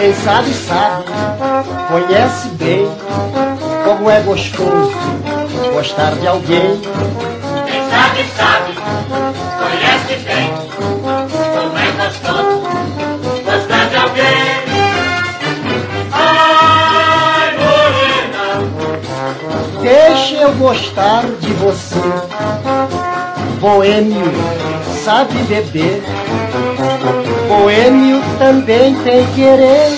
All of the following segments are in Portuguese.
Quem sabe, sabe, conhece bem como é gostoso gostar de alguém. Quem sabe, sabe, conhece bem como é gostoso gostar de alguém. Ai, morena, Deixe eu gostar de você. Boêmio sabe beber, boêmio também tem querer.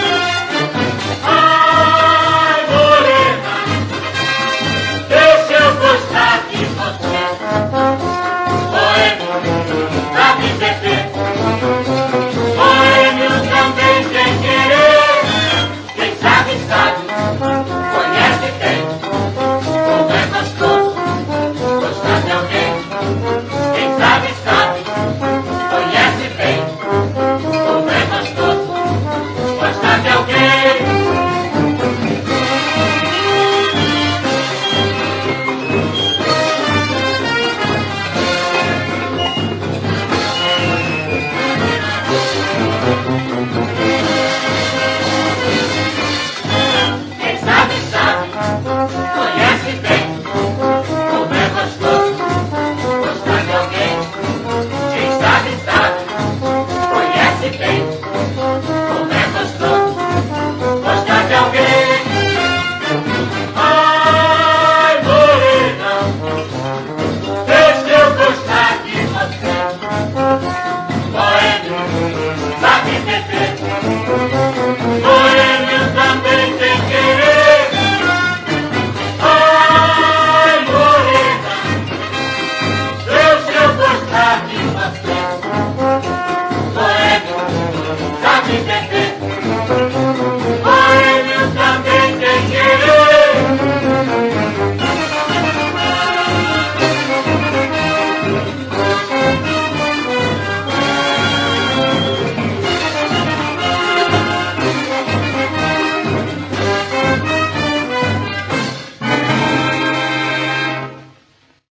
ai, morena, deixa eu gostar de você. Boêmio sabe beber, boêmio também tem querer. Quem sabe, sabe, conhece bem como é gostoso gostar de alguém. Quem sabe, sabe, conhece bem como é gostoso gostar de alguém. Quem sabe, sabe, conhece bem como é gostoso gostar de alguém. Quem sabe, sabe, conhece bem como é gostoso gostar de alguém. Ai, morena, deixa eu gostar de você. Boêmio sabe beber,